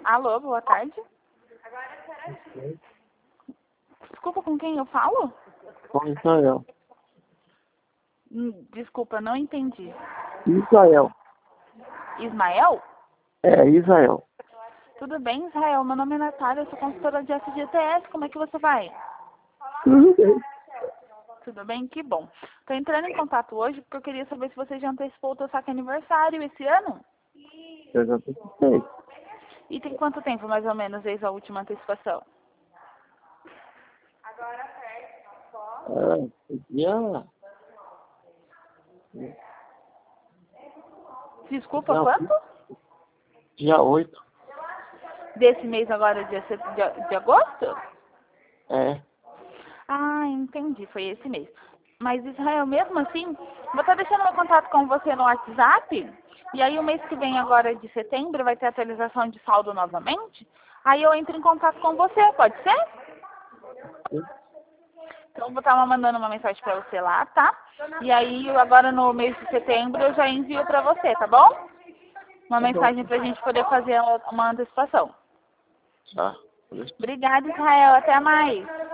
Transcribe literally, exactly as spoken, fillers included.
Alô, boa tarde. Desculpa, com quem eu falo? Com Israel. Hum, Desculpa, não entendi. Israel. Ismael? É, Israel. Tudo bem, Israel? Meu nome é Natália, eu sou consultora de F G T S. Como é que você vai? Tudo bem. Tudo bem? Que bom. Tô entrando em contato hoje porque eu queria saber se você já antecipou o seu saque aniversário esse ano. Eu já pensei. E tem quanto tempo, mais ou menos, desde a última antecipação? Ah, dia... Desculpa, Não. quanto? Dia oito. Desse mês agora, dia se- de, de agosto? É. Ah, entendi, foi esse mês. Mas, Israel, mesmo assim, vou estar deixando meu contato com você no WhatsApp, e aí o mês que vem, agora de setembro, vai ter atualização de saldo novamente, aí eu entro em contato com você, pode ser? Então, eu vou estar mandando uma mensagem para você lá, tá? E aí, agora no mês de setembro, eu já envio para você, tá bom? Uma mensagem para a gente poder fazer uma antecipação. Tá. Obrigada, Israel. Até mais.